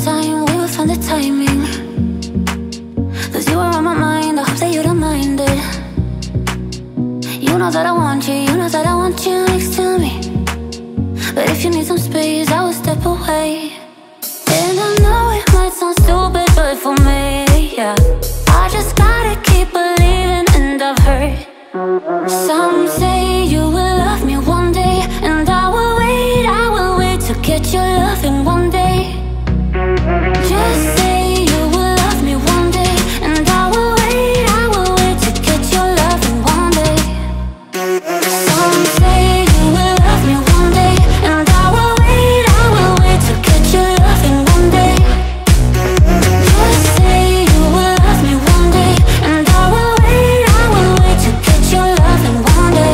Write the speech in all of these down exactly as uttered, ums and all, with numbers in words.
time, we would find the timing. Cause you are on my mind, I hope that you don't mind it. You know that I want you, you know that I want you next to me. But if you need some space, I will step away. And I know it might sound stupid, but for me, yeah, I just gotta keep believing, and I've heard some say you will love me one day. And I will wait, I will wait to get your loving one day. Just say you will love me one day, and I will wait, I will wait to get your loving one day. Some say you will love me one day, and I will wait, I will wait to get your loving one day. Just say you will love me one day, and I will wait, I will wait to get your loving one day.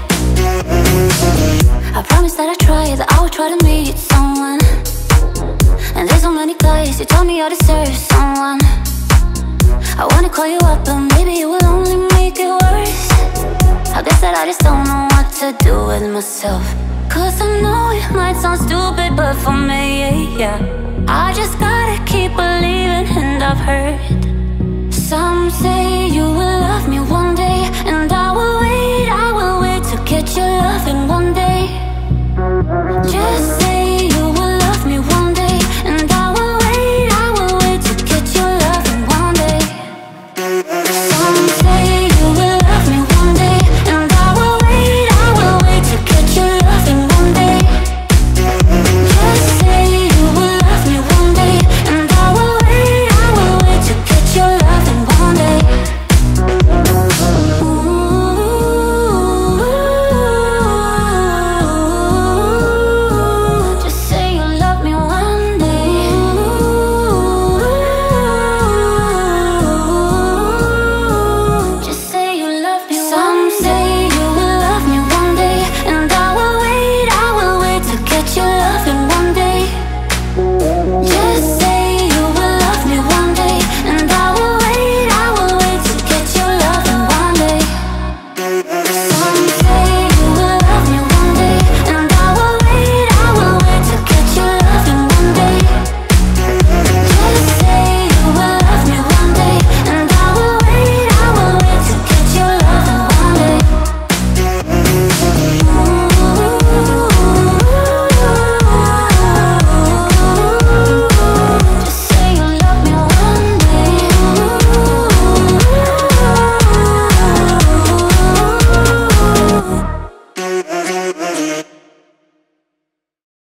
I promise that I try, that I will try to meet someone. And there's so many guys who told me I deserve someone. I wanna call you up, but maybe it will only make it worse. I guess that I just don't know what to do with myself. Cause I know it might sound stupid, but for me, yeah, I just gotta keep believing, and I've heard some say